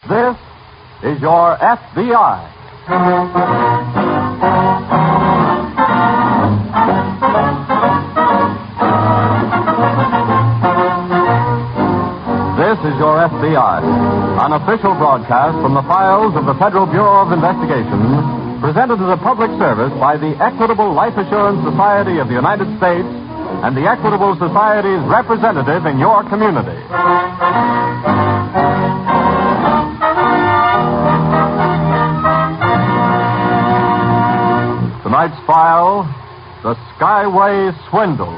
This is your FBI. This is your FBI, an official broadcast from the files of the Federal Bureau of Investigation, presented as a public service by the Equitable Life Assurance Society of the United States and the Equitable Society's representative in your community. Tonight's file, the Skyway Swindle.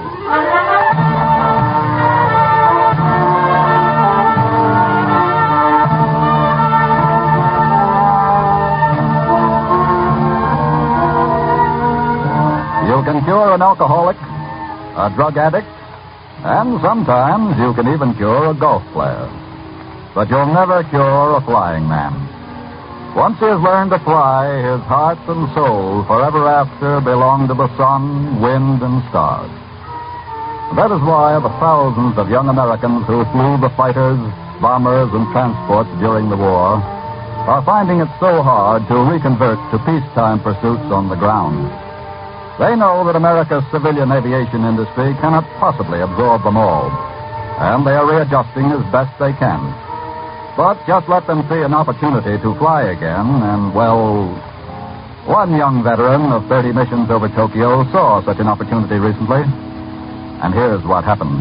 You can cure an alcoholic, a drug addict, and sometimes you can even cure a golf player. But you'll never cure a flying man. Once he has learned to fly, his heart and soul forever after belong to the sun, wind, and stars. That is why the thousands of young Americans who flew the fighters, bombers, and transports during the war are finding it so hard to reconvert to peacetime pursuits on the ground. They know that America's civilian aviation industry cannot possibly absorb them all, and they are readjusting as best they can. But just let them see an opportunity to fly again, and, well, one young veteran of 30 missions over Tokyo saw such an opportunity recently, and here's what happened.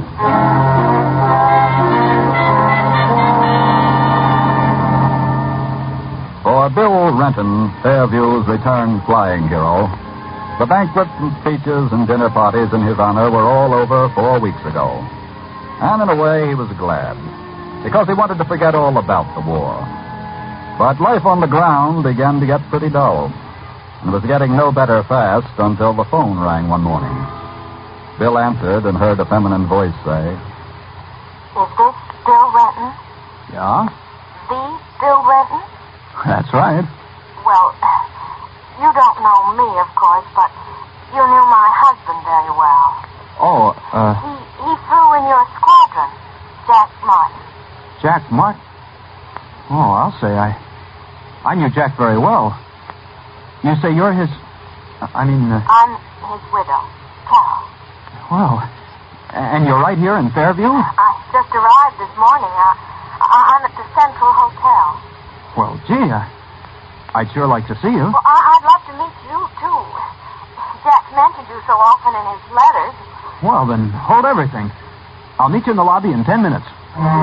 For Bill Renton, Fairview's returned flying hero, the banquets and speeches and dinner parties in his honor were all over 4 weeks ago. And in a way, he was glad, because he wanted to forget all about the war. But life on the ground began to get pretty dull, and was getting no better fast until the phone rang one morning. Bill answered and heard a feminine voice say, "Is this Bill Renton?" "Yeah?" "The Bill Renton?" "That's right." "Well, you don't know me, of course, but you knew my husband very well. "Oh, He flew in your squadron, Jack Martin." "Jack Martin? Oh, I'll say I knew Jack very well. You say you're his... I'm his widow, Carol." Well, and you're right here in Fairview?" "I just arrived this morning. I'm at the Central Hotel." "Well, gee, I'd sure like to see you." "Well, I'd love to meet you, too. Jack mentioned you so often in his letters." "Well, then, hold everything. I'll meet you in the lobby in 10 minutes.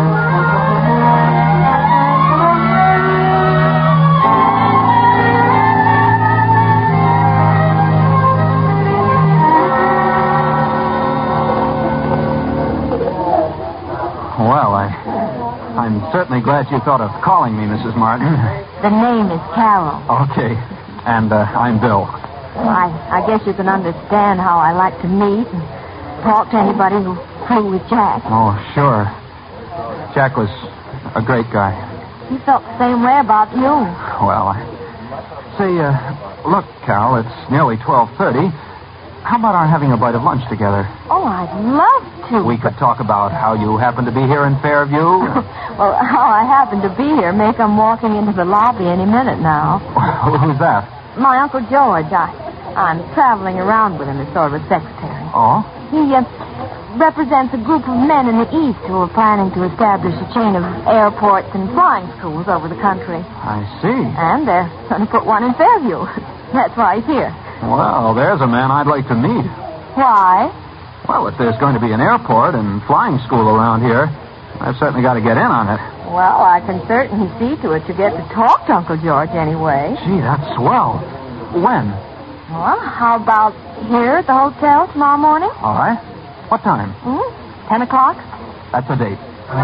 Well, I'm certainly glad you thought of calling me, Mrs. Martin. The name is Carol. Okay. And I'm Bill. Well, I guess you can understand how I like to meet and talk to anybody who flew with Jack. Oh, sure. Jack was a great guy. He felt the same way about you. Well, say, look, Carol, it's nearly 12:30. How about our having a bite of lunch together? Oh, I'd love to. We could talk about how you happen to be here in Fairview. Well, how I happen to be here may come walking into the lobby any minute now. Who's that? My Uncle George. I'm traveling around with him as sort of a secretary. Oh? He represents a group of men in the East who are planning to establish a chain of airports and flying schools over the country. I see. And they're going to put one in Fairview. That's why he's here. Well, there's a man I'd like to meet. Why? Well, if there's going to be an airport and flying school around here, I've certainly got to get in on it. Well, I can certainly see to it you get to talk to Uncle George anyway. Gee, that's swell. When? Well, how about here at the hotel tomorrow morning? All right. What time? 10 o'clock? That's a date.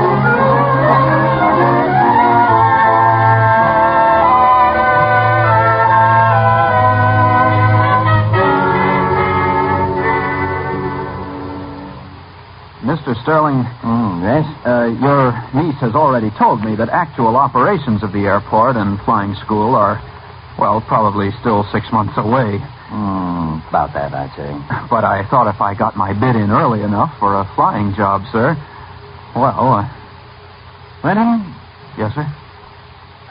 Mr. Sterling. Yes? Your niece has already told me that actual operations of the airport and flying school are, well, probably still 6 months away. About that, I'd say. But I thought if I got my bid in early enough for a flying job, sir, well, Renton? Yes, sir?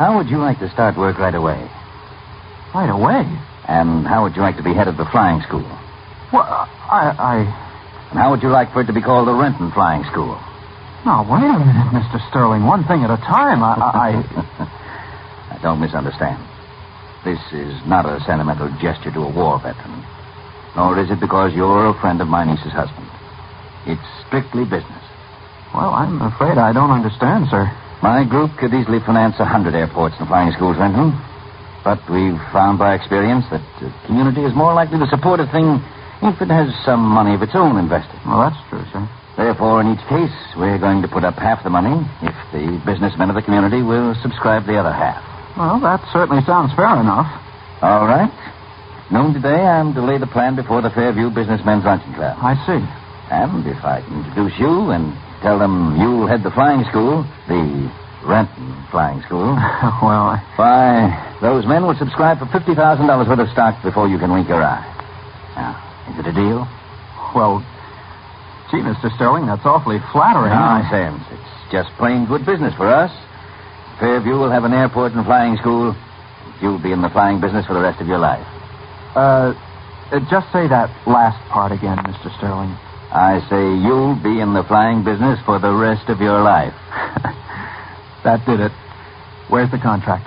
How would you like to start work right away? Right away? And how would you like to be head of the flying school? Well, And how would you like for it to be called the Renton Flying School? Now, wait a minute, Mr. Sterling. One thing at a time. Now, don't misunderstand. This is not a sentimental gesture to a war veteran. Nor is it because you're a friend of my niece's husband. It's strictly business. Well, I'm afraid I don't understand, sir. My group could easily finance 100 airports and flying schools, Renton. But we've found by experience that the community is more likely to support a thing if it has some money of its own invested. Well, that's true, sir. Therefore, in each case, we're going to put up half the money if the businessmen of the community will subscribe the other half. Well, that certainly sounds fair enough. All right. Noon today, I'm to lay the plan before the Fairview Businessmen's Luncheon Club. I see. And if I can introduce you and tell them you'll head the flying school, the Renton Flying School, Well, why, those men will subscribe for $50,000 worth of stock before you can wink your eye. Now, is it a deal? Well, gee, Mr. Sterling, that's awfully flattering. Nonsense. It's just plain good business for us. Fairview will have an airport and flying school. You'll be in the flying business for the rest of your life. Just say that last part again, Mr. Sterling. I say you'll be in the flying business for the rest of your life. That did it. Where's the contract?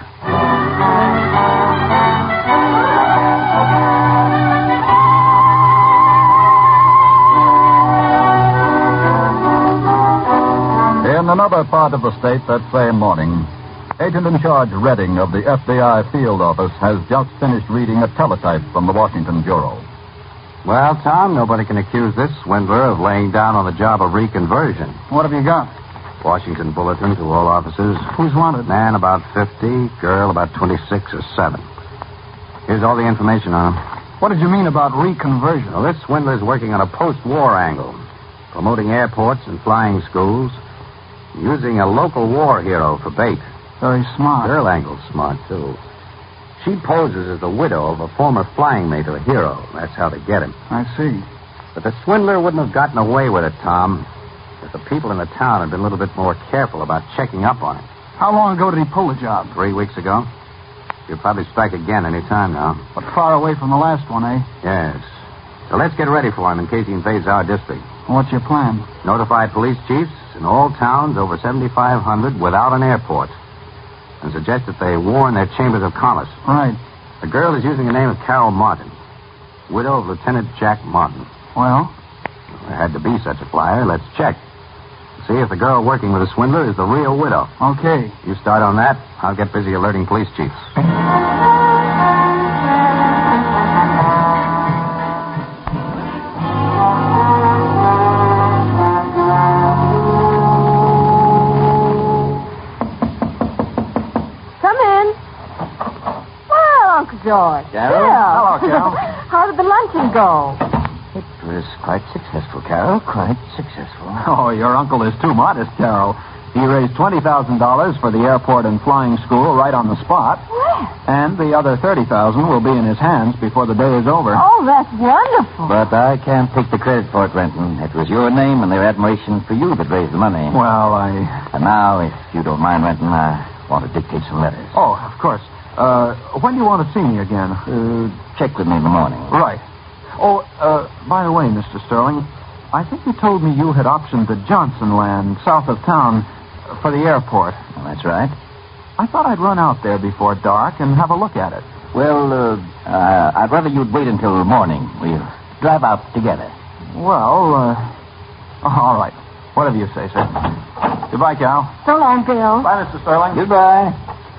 In another part of the state that same morning, Agent in Charge Redding of the FBI field office has just finished reading a teletype from the Washington Bureau. Well, Tom, nobody can accuse this swindler of laying down on the job of reconversion. What have you got? Washington Bulletin to all officers. Who's wanted? Man about 50, girl about 26 or 7. Here's all the information on him. What did you mean about reconversion? Well, this swindler's working on a post-war angle, promoting airports and flying schools, using a local war hero for bait. Very smart. Girl angle's smart, too. She poses as the widow of a former flying mate or hero. That's how to get him. I see. But the swindler wouldn't have gotten away with it, Tom, if the people in the town had been a little bit more careful about checking up on him. How long ago did he pull the job? 3 weeks ago. He'll probably strike again any time now. But far away from the last one, eh? Yes. So let's get ready for him in case he invades our district. What's your plan? Notify police chiefs in all towns over 7,500 without an airport. And suggest that they warn their chambers of commerce. Right. The girl is using the name of Carol Martin, widow of Lieutenant Jack Martin. Well? There had to be such a flyer. Let's check. See if the girl working with the swindler is the real widow. Okay. You start on that. I'll get busy alerting police chiefs. George. Carol? Hello, Carol. How did the luncheon go? It was quite successful, Carol. Quite successful. Oh, your uncle is too modest, Carol. He raised $20,000 for the airport and flying school right on the spot. Well. And the other $30,000 will be in his hands before the day is over. Oh, that's wonderful. But I can't take the credit for it, Renton. It was your name and their admiration for you that raised the money. Well, And now, if you don't mind, Renton, I want to dictate some letters. Oh, of course. When do you want to see me again? Check with me in the morning. Right. Oh, by the way, Mr. Sterling, I think you told me you had optioned the Johnson land south of town for the airport. Well, that's right. I thought I'd run out there before dark and have a look at it. Well, I'd rather you'd wait until morning. We'll drive out together. Well, all right. Whatever you say, sir. Goodbye, Cal. So long, Bill. Bye, Mr. Sterling. Goodbye.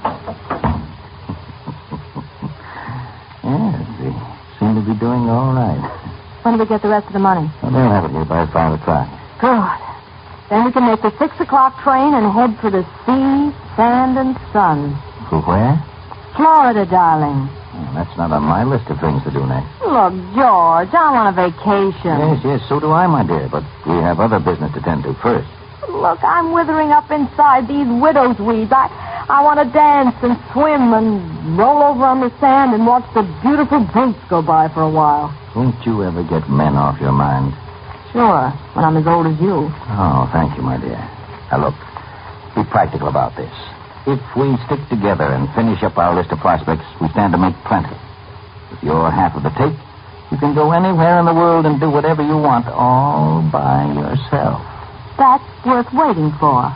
Yes, they seem to be doing all right. When do we get the rest of the money? Well, they'll have it here by 5 o'clock. Good. Then we can make the 6 o'clock train and head for the sea, sand, and sun. For where? Florida, darling. Well, that's not on my list of things to do next. Look, George, I'm on a vacation. Yes, so do I, my dear. But we have other business to tend to first. Look, I'm withering up inside these widow's weeds. I want to dance and swim and roll over on the sand and watch the beautiful boats go by for a while. Won't you ever get men off your mind? Sure, when I'm as old as you. Oh, thank you, my dear. Now, look, be practical about this. If we stick together and finish up our list of prospects, we stand to make plenty. With your half of the take, you can go anywhere in the world and do whatever you want all by yourself. That's worth waiting for.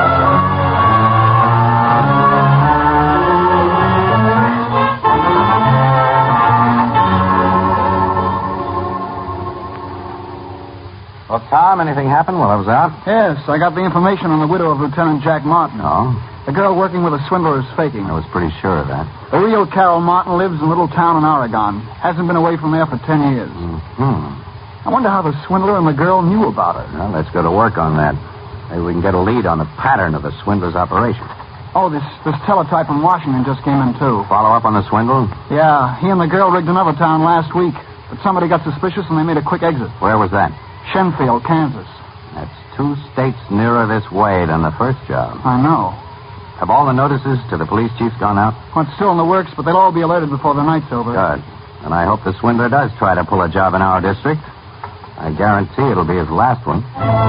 Well, Tom, anything happened while I was out? Yes, I got the information on the widow of Lieutenant Jack Martin. No. The girl working with a swindler is faking. I was pretty sure of that. The real Carol Martin lives in a little town in Oregon. Hasn't been away from there for 10 years. Mm-hmm. I wonder how the swindler and the girl knew about her. Well, let's go to work on that. Maybe we can get a lead on the pattern of the swindler's operation. Oh, this teletype from Washington just came in, too. Follow up on the swindle? Yeah, he and the girl rigged another town last week. But somebody got suspicious and they made a quick exit. Where was that? Shenfield, Kansas. That's 2 states nearer this way than the first job. I know. Have all the notices to the police chief gone out? Well, it's still in the works, but they'll all be alerted before the night's over. Good. And I hope the swindler does try to pull a job in our district. I guarantee it'll be his last one.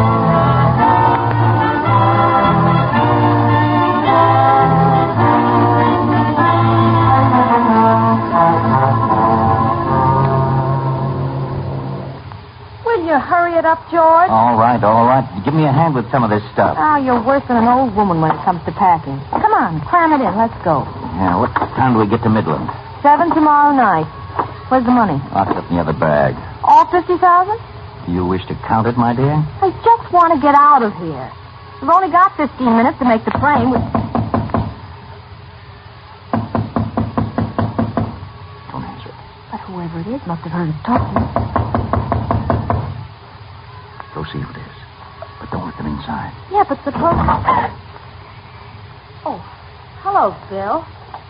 Hurry it up, George. All right. Give me a hand with some of this stuff. Oh, you're worse than an old woman when it comes to packing. Come on, cram it in. Let's go. Yeah, what time do we get to Midland? 7 tomorrow night. Where's the money? Locked up in the other bag. All 50,000? Do you wish to count it, my dear? I just want to get out of here. We've only got 15 minutes to make the train. Don't answer it. But whoever it is must have heard us talking. Go see who it is. But don't let them inside. Yeah, but suppose... Oh, hello, Bill.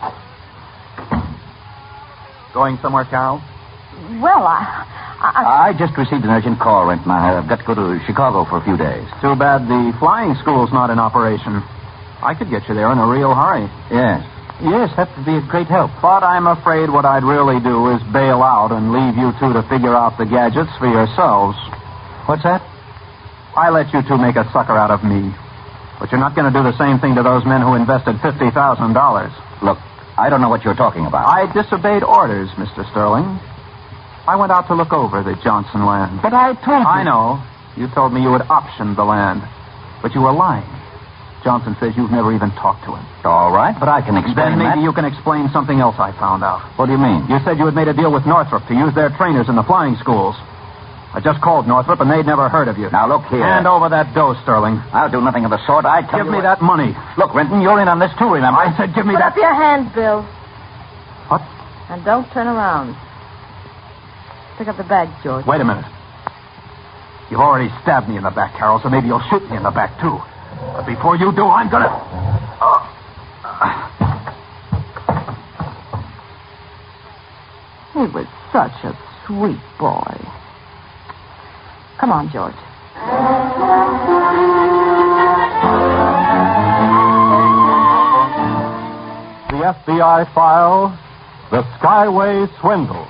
Going somewhere, Carol? Well, I just received an urgent call, Renton. I've got to go to Chicago for a few days. Too bad the flying school's not in operation. I could get you there in a real hurry. Yes, that would be a great help. But I'm afraid what I'd really do is bail out and leave you two to figure out the gadgets for yourselves. What's that? I let you two make a sucker out of me. But you're not going to do the same thing to those men who invested $50,000. Look, I don't know what you're talking about. I disobeyed orders, Mr. Sterling. I went out to look over the Johnson land. But I told you... I know. You told me you had optioned the land. But you were lying. Johnson says you've never even talked to him. All right, but I can explain Then maybe that. you can explain something else I found out. What do you mean? You said you had made a deal with Northrop to use their trainers in the flying schools. I just called Northrop, and they'd never heard of you. Now, look here. Hand over that dough, Sterling. I'll do nothing of the sort. I tell Give you me that money. Look, Renton, you're in on this too, remember? I said give me Put that... up your hands, Bill. What? And don't turn around. Pick up the bag, George. Wait a minute. You've already stabbed me in the back, Carol, so maybe you'll shoot me in the back, too. But before you do, I'm gonna... He was such a sweet boy. Come on, George. The FBI file, The Skyway Swindle.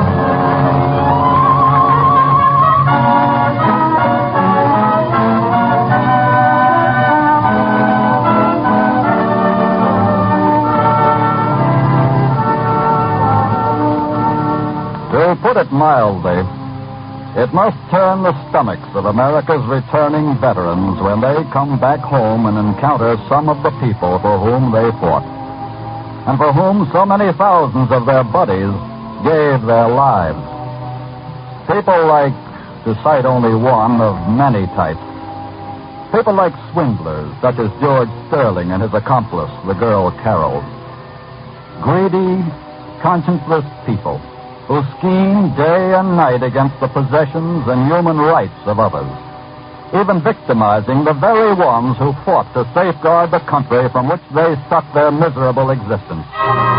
To put it mildly, it must turn the stomachs of America's returning veterans when they come back home and encounter some of the people for whom they fought, and for whom so many thousands of their buddies gave their lives. People like, to cite only one of many types, people like swindlers such as George Sterling and his accomplice, the girl Carol. Greedy, conscienceless people who scheme day and night against the possessions and human rights of others, even victimizing the very ones who fought to safeguard the country from which they suck their miserable existence.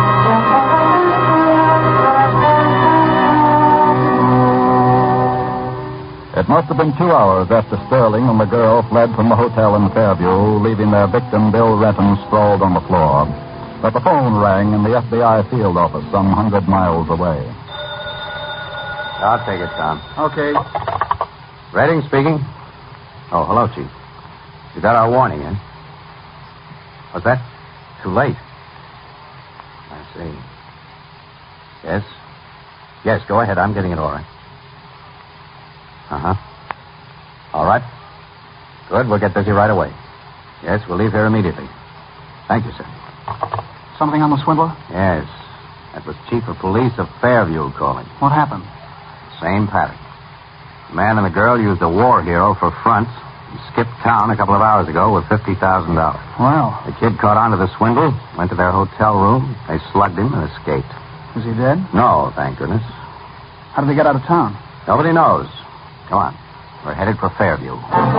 It must have been 2 hours after Sterling and the girl fled from the hotel in Fairview, leaving their victim, Bill Renton, sprawled on the floor, that the phone rang in the FBI field office some 100 miles away. I'll take it, Tom. Okay. Redding speaking. Oh, hello, Chief. You got our warning, eh? What's that? too late. I see. Yes? Yes, go ahead. I'm getting it all right. Uh-huh. All right. Good. We'll get busy right away. Yes, we'll leave here immediately. Thank you, sir. Something on the swindler? Yes. That was Chief of Police of Fairview calling. What happened? Same pattern. The man and the girl used a war hero for fronts and skipped town a couple of hours ago with $50,000. Well, The kid caught on to the swindle, went to their hotel room, they slugged him and escaped. is he dead? No, thank goodness. How did they get out of town? Nobody knows. Come on. We're headed for Fairview.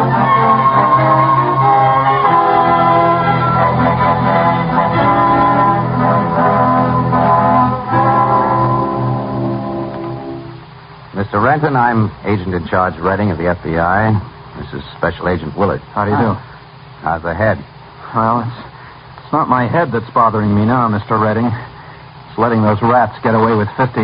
Mr. Renton, I'm agent in charge Redding of the FBI. This is Special Agent Willard. How do you do? How's the head? Well, it's not my head that's bothering me now, Mr. Redding. It's letting those rats get away with $50,000.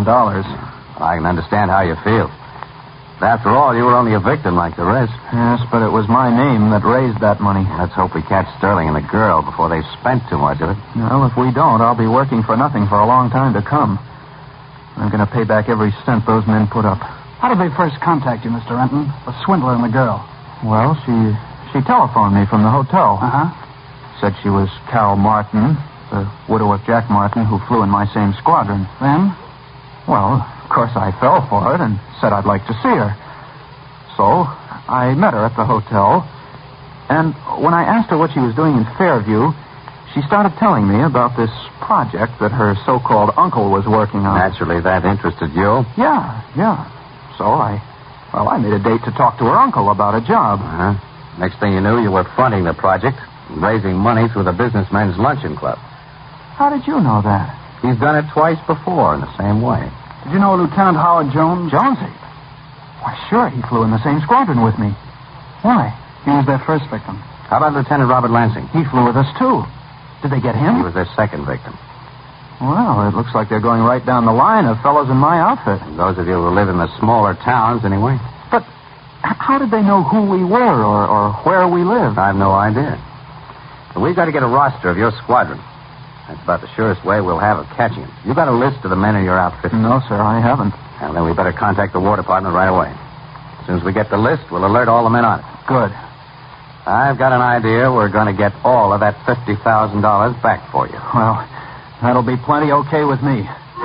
I can understand how you feel. After all, you were only a victim like the rest. Yes, but it was my name that raised that money. Let's hope we catch Sterling and the girl before they've spent too much of it. Well, if we don't, I'll be working for nothing for a long time to come. I'm going to pay back every cent those men put up. How did they first contact you, Mr. Renton? The swindler and the girl. Well, she telephoned me from the hotel. Uh-huh. Said she was Carol Martin, the widow of Jack Martin, who flew in my same squadron. Then? Well, of course, I fell for it and said I'd like to see her. So, I met her at the hotel, and when I asked her what she was doing in Fairview, she started telling me about this project that her so-called uncle was working on. Naturally, that interested you. Yeah. So I made a date to talk to her uncle about a job. Uh-huh. Next thing you knew, you were fronting the project and raising money through the Businessmen's Luncheon Club. How did you know that? He's done it twice before in the same way. Did you know Lieutenant Howard Jones? Jonesy? Why, sure, he flew in the same squadron with me. Why? He was their first victim. How about Lieutenant Robert Lansing? He flew with us, too. Did they get He him? was their second victim. Well, it looks like they're going right down the line of fellows in my outfit. And those of you who live in the smaller towns, anyway. But how did they know who we were or where we lived? I've no idea. But we've got to get a roster of your squadron. That's about the surest way we'll have of catching him. You got a list of the men in your outfit? No, sir, I haven't. Well, then we better contact the War Department right away. As soon as we get the list, we'll alert all the men on it. Good. I've got an idea we're going to get all of that $50,000 back for you. Well, that'll be plenty okay with me.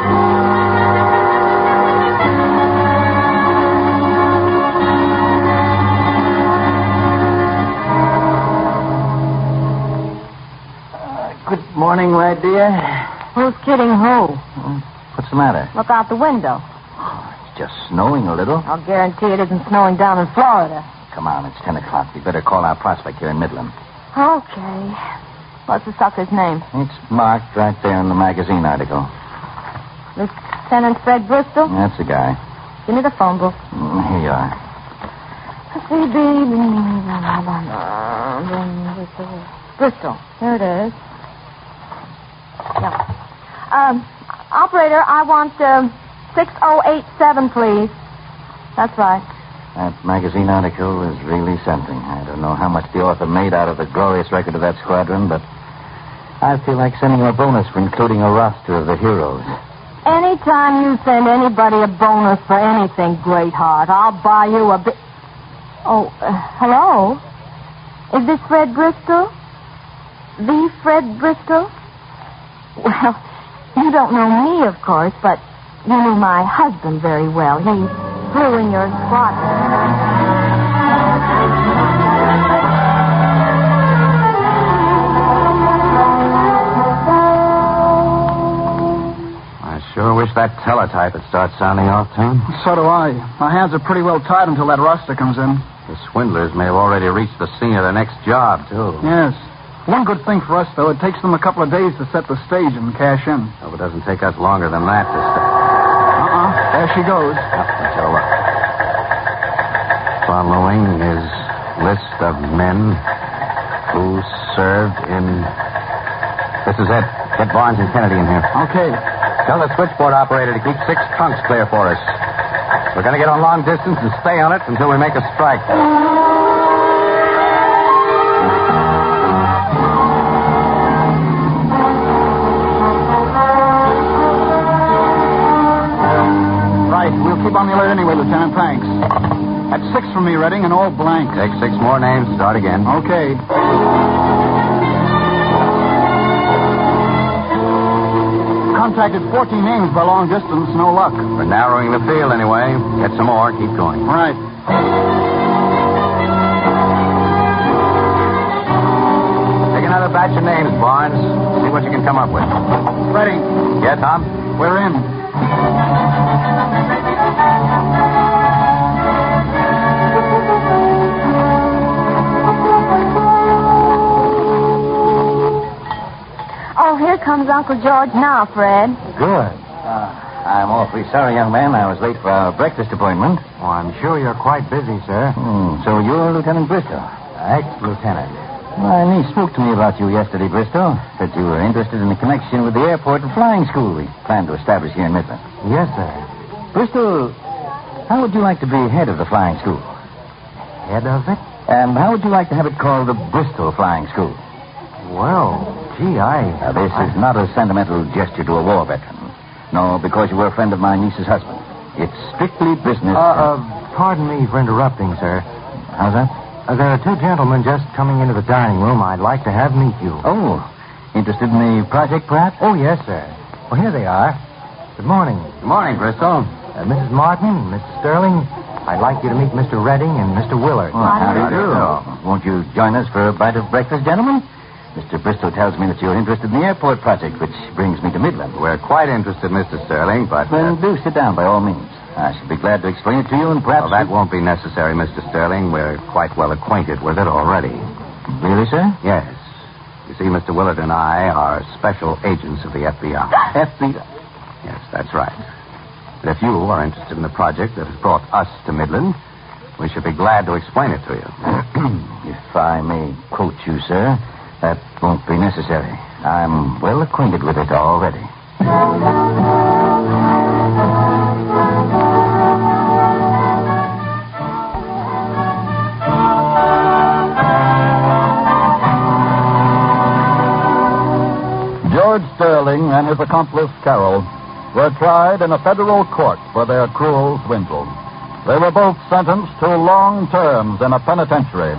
Good morning, my dear. Who's kidding who? What's the matter? Look out the window. It's just snowing a little. I'll guarantee it isn't snowing down in Florida. Come on, it's 10 o'clock. We better call our prospect here in Midland. Okay. What's the sucker's name? It's marked right there in the magazine article. Lieutenant Fred Bristol? That's the guy. Give me the phone book. Here you are. CB. Bristol. There it is. Yeah. Operator, I want 6087, please. That's right. That magazine article is really something. I don't know how much the author made out of the glorious record of that squadron, but I feel like sending him a bonus for including a roster of the heroes. Anytime you send anybody a bonus for anything, Greatheart, I'll buy you a bit. Oh, hello? Is this Fred Bristol? The Fred Bristol? Well, you don't know me, of course, but you knew my husband very well. He flew in your squadron. I sure wish that teletype would start sounding off, Tom. So do I. My hands are pretty well tied until that roster comes in. The swindlers may have already reached the scene of their next job, too. Yes. One good thing for us, though, it takes them a couple of days to set the stage and cash in. Hope it doesn't take us longer than that to start. There she goes. Let's have a look. Following is list of men who served in... This is it. Get Barnes and Kennedy in here. Okay. Tell the switchboard operator to keep 6 trunks clear for us. We're going to get on long distance and stay on it until we make a strike. Lieutenant. Thanks. That's 6 for me, Redding, and all blanks. Take 6 more names. Start again. Okay. Contacted 14 names by long distance. No luck. We're narrowing the field anyway. Get some more. Keep going. All right. Take another batch of names, Barnes. See what you can come up with. Ready. Yeah, Tom? We're in. Oh, here comes Uncle George now, Fred. Good. I'm awfully sorry, young man. I was late for our breakfast appointment. Oh, I'm sure you're quite busy, sir. So you're Lieutenant Bristow? Ex-lieutenant. My niece spoke to me about you yesterday, Bristow. Said you were interested in the connection with the airport and flying school we plan to establish here in Midland. Yes, sir. Bristow, how would you like to be head of the flying school? Head of it? And how would you like to have it called the Bristol Flying School? Well, gee, Now, this is not a sentimental gesture to a war veteran. No, because you were a friend of my niece's husband. It's strictly business. Pardon me for interrupting, sir. How's that? There are 2 gentlemen just coming into the dining room I'd like to have meet you. Oh, interested in the project, perhaps? Oh, yes, sir. Well, here they are. Good morning. Good morning, Bristol. Mrs. Martin, Mr. Sterling, I'd like you to meet Mr. Redding and Mr. Willard. Well, how do you do? Won't you join us for a bite of breakfast, gentlemen? Mr. Bristow tells me that you're interested in the airport project, which brings me to Midland. We're quite interested, Mr. Sterling, but... Then do sit down, by all means. I should be glad to explain it to you, and perhaps... Well, that won't be necessary, Mr. Sterling. We're quite well acquainted with it already. Really, sir? Yes. You see, Mr. Willard and I are special agents of the FBI. FBI? Yes, that's right. And if you are interested in the project that has brought us to Midland, we should be glad to explain it to you. If I may quote you, sir, that won't be necessary. I'm well acquainted with it already. George Sterling and his accomplice, Carroll, were tried in a federal court for their cruel swindle. They were both sentenced to long terms in a penitentiary.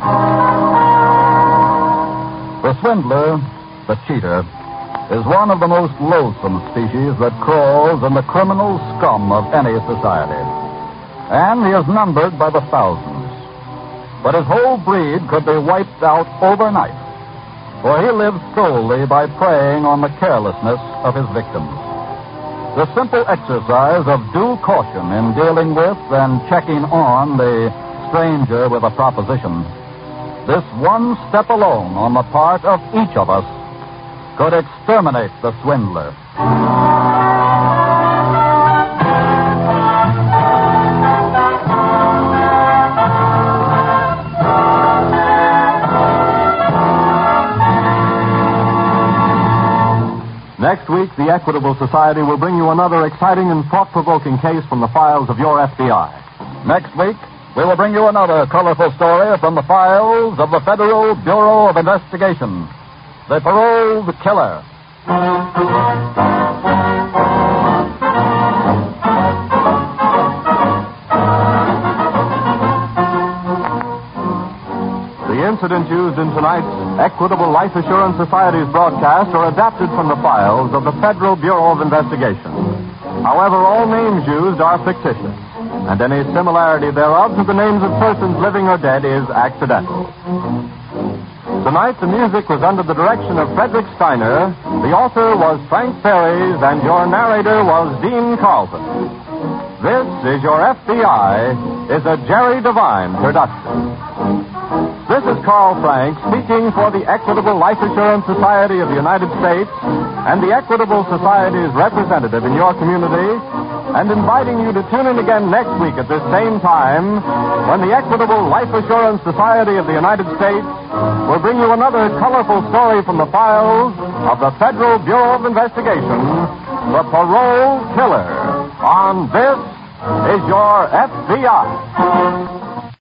The swindler, the cheater, is one of the most loathsome species that crawls in the criminal scum of any society. And he is numbered by the thousands. But his whole breed could be wiped out overnight, for he lives solely by preying on the carelessness of his victims. The simple exercise of due caution in dealing with and checking on the stranger with a proposition, this one step alone on the part of each of us could exterminate the swindler. Next week, the Equitable Society will bring you another exciting and thought-provoking case from the files of your FBI. Next week, we will bring you another colorful story from the files of the Federal Bureau of Investigation, The Paroled Killer. The incidents used in tonight's Equitable Life Assurance Society's broadcast are adapted from the files of the Federal Bureau of Investigation. However, all names used are fictitious, and any similarity thereof to the names of persons living or dead is accidental. Tonight, the music was under the direction of Frederick Steiner, the author was Frank Ferries, and your narrator was Dean Carlton. This is Your FBI is a Jerry Devine production. This is Carl Frank speaking for the Equitable Life Assurance Society of the United States and the Equitable Society's representative in your community, and inviting you to tune in again next week at this same time when the Equitable Life Assurance Society of the United States will bring you another colorful story from the files of the Federal Bureau of Investigation, The Parole Killer. On This Is Your FBI.